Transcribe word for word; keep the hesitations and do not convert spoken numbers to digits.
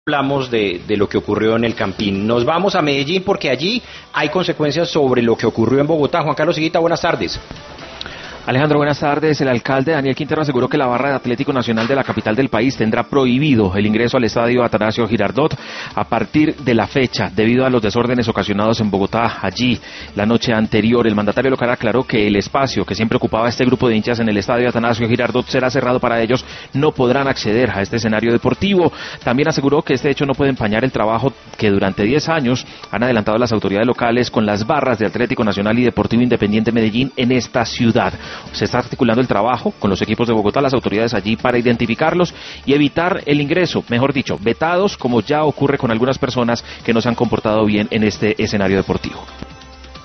Hablamos de, de lo que ocurrió en el Campín. Nos vamos a Medellín porque allí hay consecuencias sobre lo que ocurrió en Bogotá. Juan Carlos Higuita, buenas tardes. Alejandro, buenas tardes. El alcalde Daniel Quintero aseguró que la barra de Atlético Nacional de la capital del país tendrá prohibido el ingreso al estadio Atanasio Girardot a partir de la fecha, debido a los desórdenes ocasionados en Bogotá. Allí, la noche anterior, el mandatario local aclaró que el espacio que siempre ocupaba este grupo de hinchas en el estadio Atanasio Girardot será cerrado para ellos. No podrán acceder a este escenario deportivo. También aseguró que este hecho no puede empañar el trabajo que durante diez años han adelantado las autoridades locales con las barras de Atlético Nacional y Deportivo Independiente Medellín en esta ciudad. Se está articulando el trabajo con los equipos de Bogotá, las autoridades allí, para identificarlos y evitar el ingreso, mejor dicho, vetados, como ya ocurre con algunas personas que no se han comportado bien en este escenario deportivo.